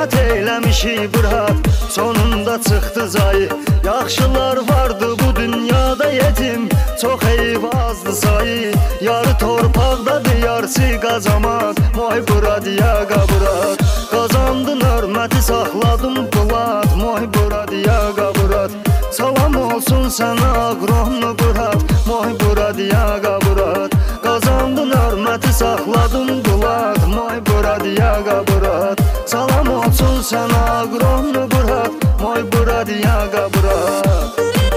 Qeyrət eyləmişik bırak, sonunda çıxdı zayı. Yaxşılar vardı bu dünyada yetim, çox eyib azdı sayı. Yarı torpaqdadır, yarısı qazamat, moy bura diya qaburat. Qazandın hörməti, saxladım bulat, moy bura diya qaburat. Salam olsun sənə aqronlu burat, moy bura diya qaburat. Qazandın hörməti, saxladım bulat, moy bura diya qaburat. Salam olsun sənə aqronlu burat, moy bura diya qaburat.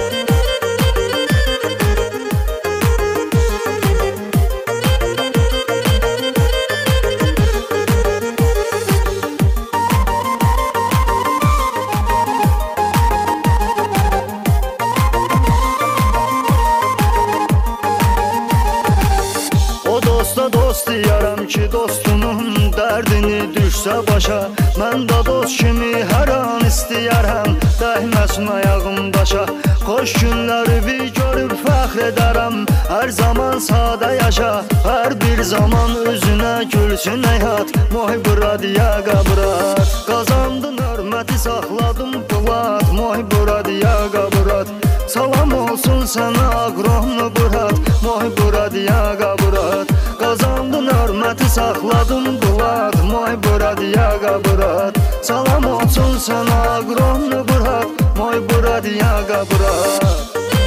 Dosta dost yaram ki dostunun dərdini düşsə başa. Mən də dost kimi hər an istəyərəm, dəyməsin ayağım daşa. Xoş günləri bir görüb fəxr edərəm, hər zaman sadə yaşa. Hər bir zaman özünə gülsün həyat, moy bura diya qaburat. Qazandın hörməti, saxladım bulat, moy bura diya qaburat. Salam olsun sənə aqronlu burat, moy bura diya qaburat. Qazandın hörməti, saxladım bulat, moy bura diya qaburat. Salam olsun sənə aqronlu burat, moy bura diya qaburat.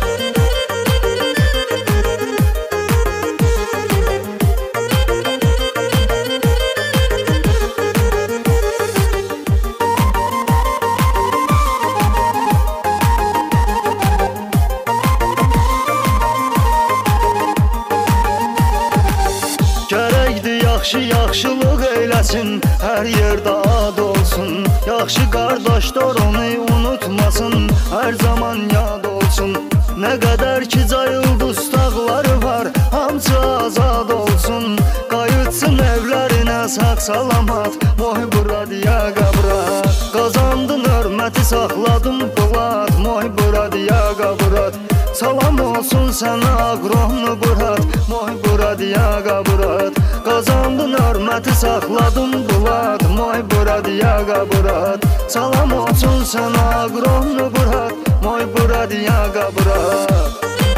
Yaxşılıq eyləsin, hər yerdə ad olsun. Yaxşı qardaşlar onu unutmasın, hər zaman yad olsun. Nə qədər ki cayıl dustaqları var, hamısı azad olsun. Qayıtsın evlərinə sağ salamat, moy bura diya qaburat. Qazandın hörməti, saxladım bulat, moy bura diya qaburat. Salam olsun sənə aqronlu burat, moy bura diya qaburat. Qazandın hörməti, saxladım bulat, moy bura diya qaburat. Salam olsun sənə aqronlu burat, moy bura diya qaburat.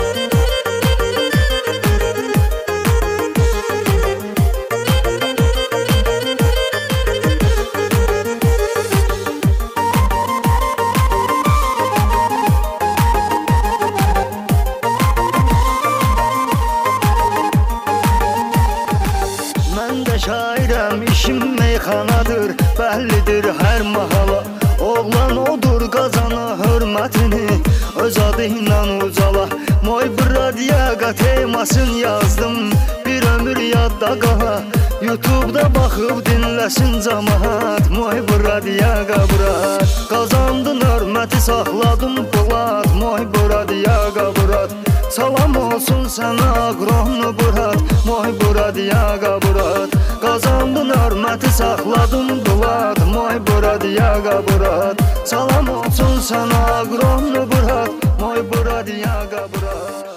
Şairəm, işim meyxanadır, bəllidir hər mahala. Oğlan odur, qazana hörmətini, öz adı ilə ucala. Moy bura diya temasını yazdım, bir ömür yadda qala. YouTube'da baxıb dinləsin camaat, moy bura diya qaburat. Qazandın hörməti, saxladım bulat, moy bura diya qaburat. Salam olsun sənə aqronlu burat, moy bura diya qaburat. Qazandın hörməti, saxladım bulat, moy bura diya qaburat. Salam olsun sənə aqronlu burat, moy bura diya qaburat.